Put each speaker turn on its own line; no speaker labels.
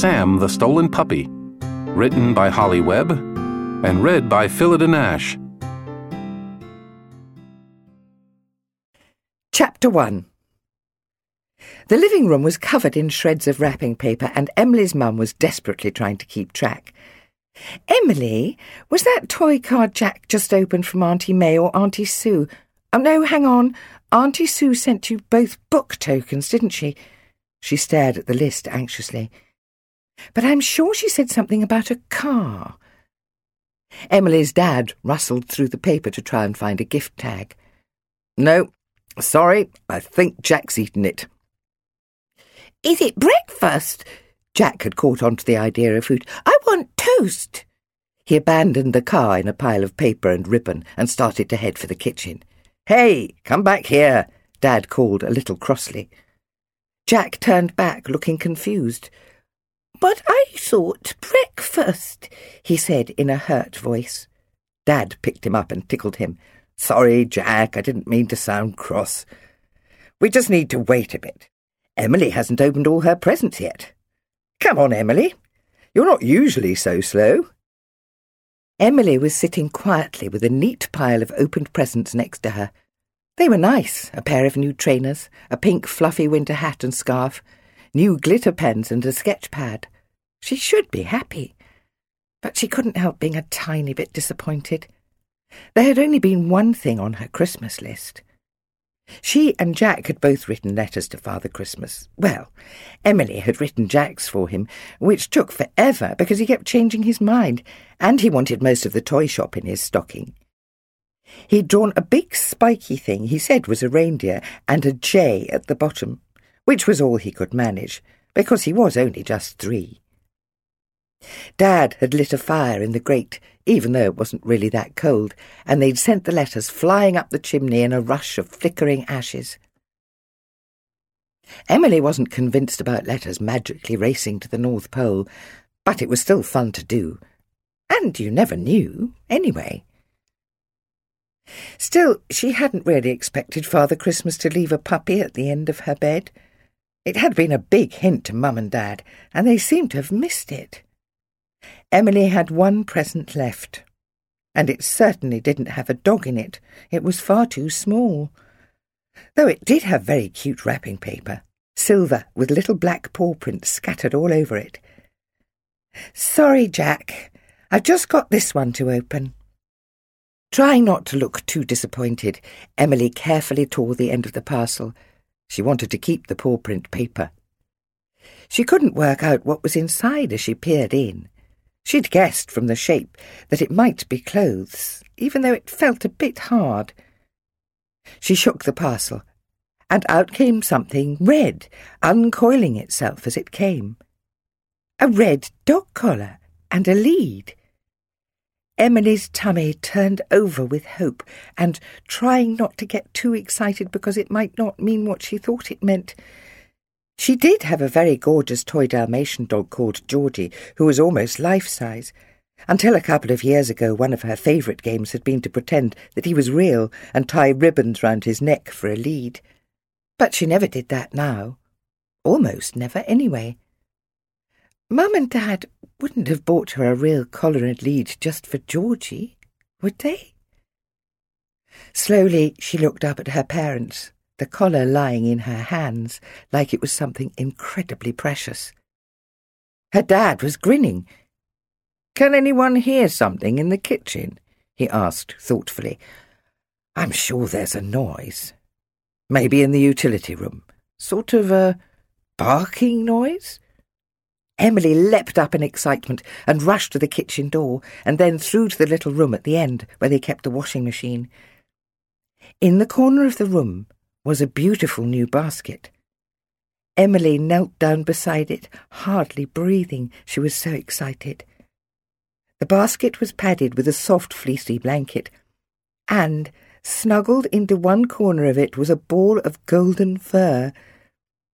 Sam the Stolen Puppy, written by Holly Webb and read by Phillida Nash.
Chapter 1. The living room was covered in shreds of wrapping paper, and Emily's mum was desperately trying to keep track. "Emily, was that toy car Jack just opened from Auntie May or Auntie Sue? Oh, no, hang on. Auntie Sue sent you both book tokens, didn't she?" She stared at the list anxiously. "But I'm sure she said something about a car." Emily's dad rustled through the paper to try and find a gift tag. "No, sorry, I think Jack's eaten it." "Is it breakfast?" Jack had caught on to the idea of food. "I want toast." He abandoned the car in a pile of paper and ribbon and started to head for the kitchen. "Hey, come back here," Dad called a little crossly. Jack turned back, looking confused. "But I thought breakfast," he said in a hurt voice. Dad picked him up and tickled him. "Sorry, Jack, I didn't mean to sound cross. We just need to wait a bit. Emily hasn't opened all her presents yet. Come on, Emily. You're not usually so slow." Emily was sitting quietly with a neat pile of opened presents next to her. They were nice, a pair of new trainers, a pink fluffy winter hat and scarf, new glitter pens and a sketch pad. She should be happy, but she couldn't help being a tiny bit disappointed. There had only been one thing on her Christmas list. She and Jack had both written letters to Father Christmas. Well, Emily had written Jack's for him, which took forever because he kept changing his mind, and he wanted most of the toy shop in his stocking. He'd drawn a big spiky thing he said was a reindeer and a J at the bottom, which was all he could manage, because he was only just 3. Dad had lit a fire in the grate, even though it wasn't really that cold, and they'd sent the letters flying up the chimney in a rush of flickering ashes. Emily wasn't convinced about letters magically racing to the North Pole, but it was still fun to do. And you never knew, anyway. Still, she hadn't really expected Father Christmas to leave a puppy at the end of her bed. It had been a big hint to Mum and Dad, and they seemed to have missed it. Emily had one present left, and it certainly didn't have a dog in it. It was far too small. Though it did have very cute wrapping paper, silver with little black paw prints scattered all over it. "Sorry, Jack, I've just got this one to open." Trying not to look too disappointed, Emily carefully tore the end of the parcel. She wanted to keep the paw print paper. She couldn't work out what was inside as she peered in. She'd guessed from the shape that it might be clothes, even though it felt a bit hard. She shook the parcel, and out came something red, uncoiling itself as it came. A red dog collar and a lead. Emily's tummy turned over with hope, and, trying not to get too excited because it might not mean what she thought it meant, she did have a very gorgeous toy Dalmatian dog called Georgie, who was almost life-size. Until a couple of years ago, one of her favourite games had been to pretend that he was real and tie ribbons round his neck for a lead. But she never did that now. Almost never, anyway. Mum and Dad wouldn't have bought her a real collar and lead just for Georgie, would they? Slowly she looked up at her parents, the collar lying in her hands like it was something incredibly precious. Her dad was grinning. "Can anyone hear something in the kitchen?" he asked thoughtfully. "I'm sure there's a noise. Maybe in the utility room. Sort of a barking noise?" Emily leapt up in excitement and rushed to the kitchen door, and then through to the little room at the end where they kept the washing machine. In the corner of the room was a beautiful new basket. Emily knelt down beside it, hardly breathing, she was so excited. The basket was padded with a soft fleecy blanket, and, snuggled into one corner of it, was a ball of golden fur.